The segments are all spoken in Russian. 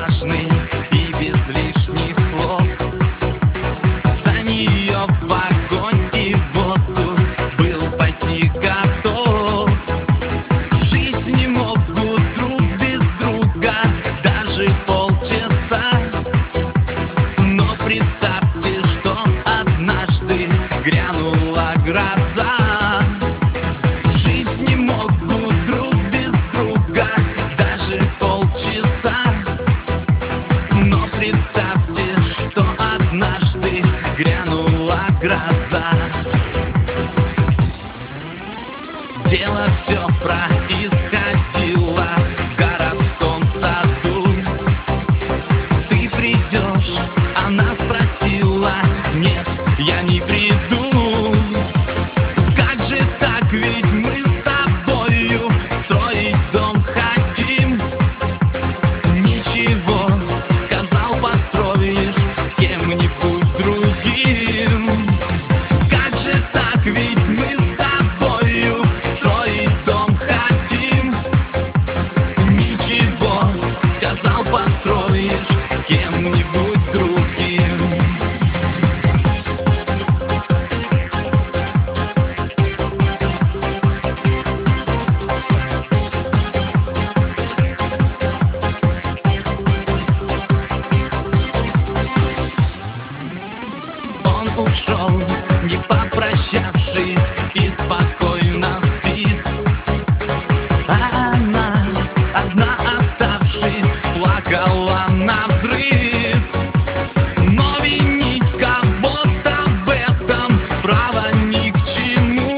отважный и без лишних слов. За нее в огонь и в воду был пойти готов. Жить не могут друг без друга даже полчаса. Но представьте, что однажды грянула гроза. Жить не могут друг без друга даже полчаса. Но представьте, что однажды грянула гроза. Дело все происходило в городском саду. Ты придешь? Она спросила. Нет, я не приду. Как же так, ведь мы с тобою строить дом хотим. Ничего, сказал, построишь с кем-нибудь другим. Как же так, ведь мы с тобою строить дом хотим. Ничего, сказал, построишь с кем-нибудь другим. Он ушел, не попрощавшись, и спокойно спит. А она, одна оставшись, плакала навзрыд. Но винить кого-то в этом право ни к чему.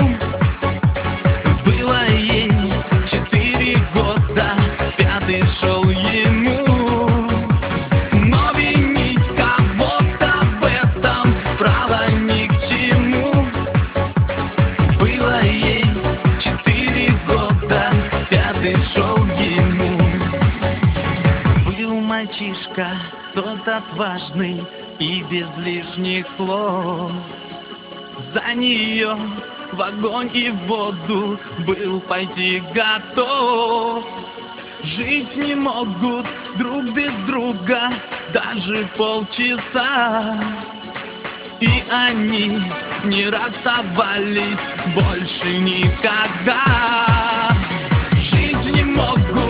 Было ей 4 года, 5-й шел ему. Но винить кого-то в этом право ни к чему. Было ей 4 года, 5-й шел ему. Был мальчишка тот отважный и без лишних слов. За нее в огонь и в воду был пойти готов. Жить не могут друг без друга даже полчаса. И они не расставались больше никогда. Жить не могут